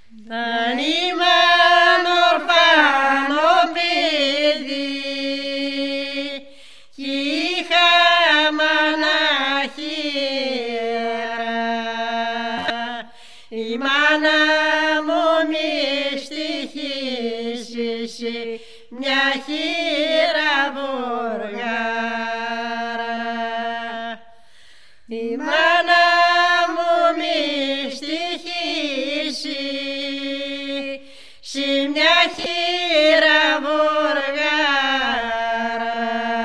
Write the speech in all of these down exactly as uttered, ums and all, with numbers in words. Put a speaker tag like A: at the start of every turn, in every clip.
A: Δεν είμαι ορφανό παιδί κι είχα μαναχύρα. Η μάνα μου μη στοιχήσει μια χείρα βουργάρα. Η μάνα μου μη στοιχήσει σε μια χείρα βουργάρα.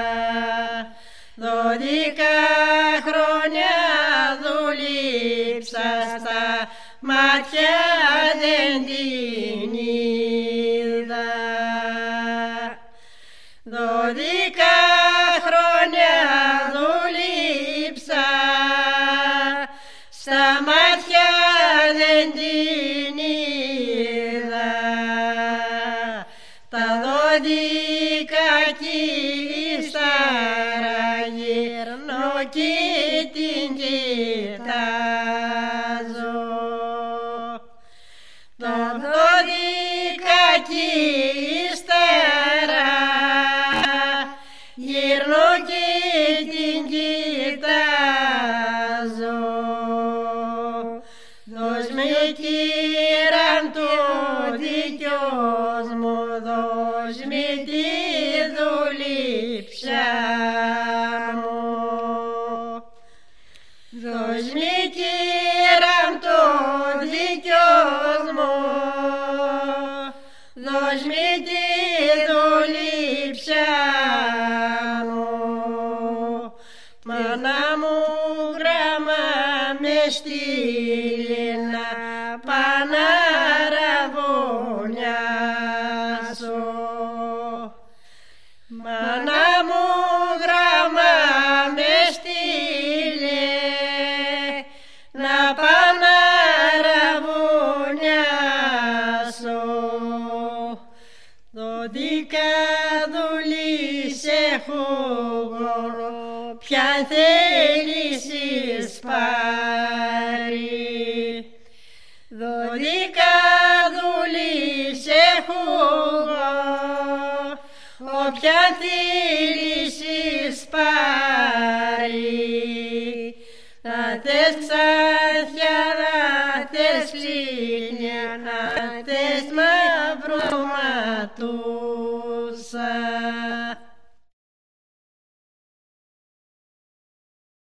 A: Δώδικα χρόνια δούλεψα, στα μάτια δεν την είδα. Δώδικα χρόνια δούλεψα, στα μάτια δεν την είδα. Τα δώδικα κύσταρα γυρνώ και την κοιτάζω. Τα δώδικα κύσταρα γυρνώ και την κοιτάζω. Δώσ' με κύραν το δικιός μου, δώσ' με τη δουλεψιά μου. Δώσ' με κύραν το δικιός μου, δώσ' με τη δουλεψιά μου. Μάνα μου γράμμα με στείλει να παναραβωνιάσω. Μάνα μου γράμμα με στείλει να παναραβωνιάσω. Δώδικα δουλείς έχω εγώ, ποιαν θέλεις πάρει. Δώδικα δουλείς έχω εγώ, όποιαν θέλεις πάρει. Να θες ξανθιά, να θες ψήνια, να θες μαυρό ματούσα.